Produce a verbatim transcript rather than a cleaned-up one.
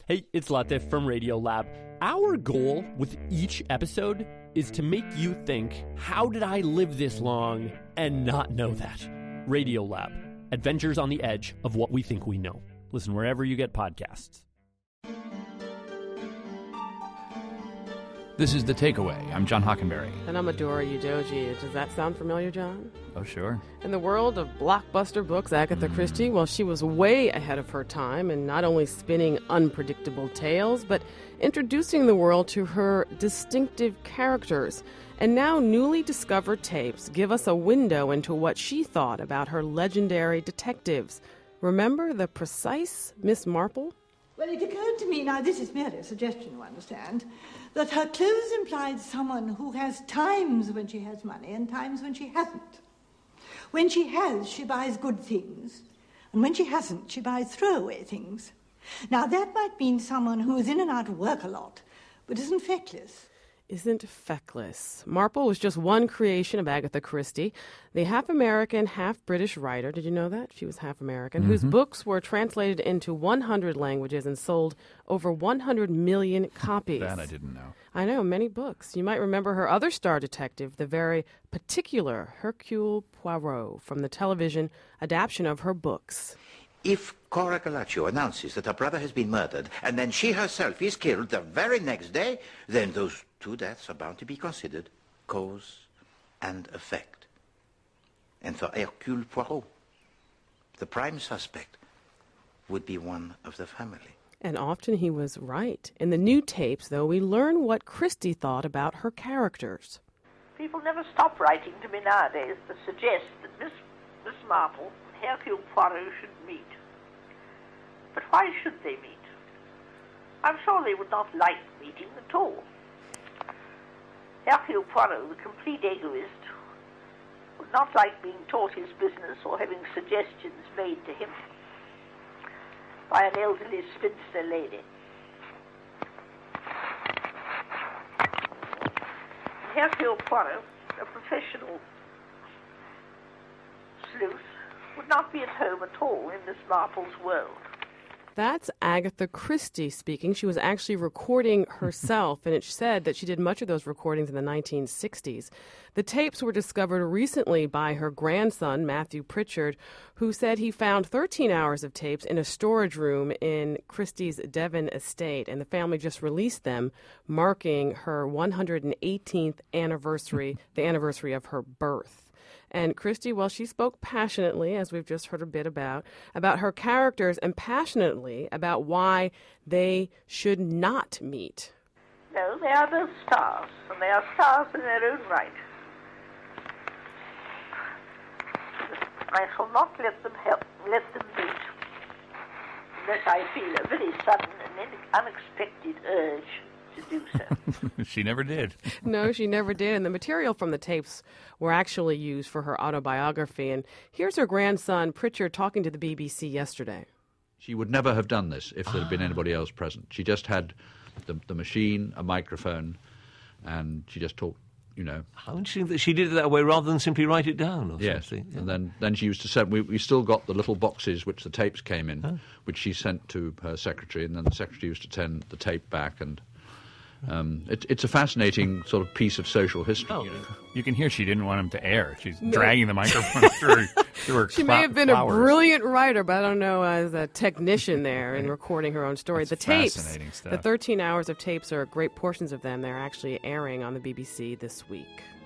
Hey, it's Latif from Radiolab. Our goal with each episode is to make you think, how did I live this long and not know that? Radiolab, adventures on the edge of what we think we know. Listen wherever you get podcasts. This is The Takeaway. I'm John Hockenberry. And I'm Adora Udoji. Does that sound familiar, John? Oh, sure. In the world of blockbuster books, Agatha mm. Christie, well, she was way ahead of her time in not only spinning unpredictable tales, but introducing the world to her distinctive characters. And now newly discovered tapes give us a window into what she thought about her legendary detectives. Remember the precise Miss Marple? Well, it occurred to me, now this is merely a suggestion, you understand, that her clothes implied someone who has times when she has money and times when she hasn't. When she has, she buys good things, and when she hasn't, she buys throwaway things. Now, that might mean someone who is in and out of work a lot, but isn't feckless. Isn't feckless. Marple was just one creation of Agatha Christie, the half-American, half-British writer. Did you know that? She was half-American, mm-hmm. whose books were translated into one hundred languages and sold over one hundred million copies. That I didn't know. I know, many books. You might remember her other star detective, the very particular Hercule Poirot, from the television adaptation of her books. If Cora Galaccio announces that her brother has been murdered, and then she herself is killed the very next day, then those two deaths are bound to be considered cause and effect. And for Hercule Poirot, the prime suspect would be one of the family. And often he was right. In the new tapes, though, we learn what Christie thought about her characters. People never stop writing to me nowadays to suggest that Miss, Miss Marple and Hercule Poirot should meet. But why should they meet? I'm sure they would not like meeting at all. Hercule Poirot, the complete egoist, would not like being taught his business or having suggestions made to him by an elderly spinster lady. Hercule Poirot, a professional sleuth, would not be at home at all in Miss Marple's world. That's Agatha Christie speaking. She was actually recording herself, and it said that she did much of those recordings in the nineteen sixties. The tapes were discovered recently by her grandson, Matthew Pritchard, who said he found thirteen hours of tapes in a storage room in Christie's Devon estate, and the family just released them, marking her one hundred eighteenth anniversary, the anniversary of her birth. And Christie, well, she spoke passionately, as we've just heard a bit about, about her characters and passionately about why they should not meet. No, they are both stars, and they are stars in their own right. I shall not let them help, let them meet, unless I feel a very sudden and unexpected urge to do so. She never did. No, she never did. And the material from the tapes were actually used for her autobiography. And here's her grandson, Pritchard, talking to the B B C yesterday. She would never have done this if there had been anybody else present. She just had the, the machine, a microphone, and she just talked, you know. How interesting that she did it that way rather than simply write it down or yes. something. Yeah. And then, then she used to send, we, we still got the little boxes which the tapes came in, huh? which she sent to her secretary, and then the secretary used to send the tape back. And um, it, it's a fascinating sort of piece of social history. Oh. You know? You can hear she didn't want him to air. She's no. dragging the microphone through, through her She cl- may have been flowers. a brilliant writer, but I don't know, as a technician there in recording her own story. That's the tapes, fascinating stuff. the thirteen hours of tapes are great portions of them. They're actually airing on the B B C this week.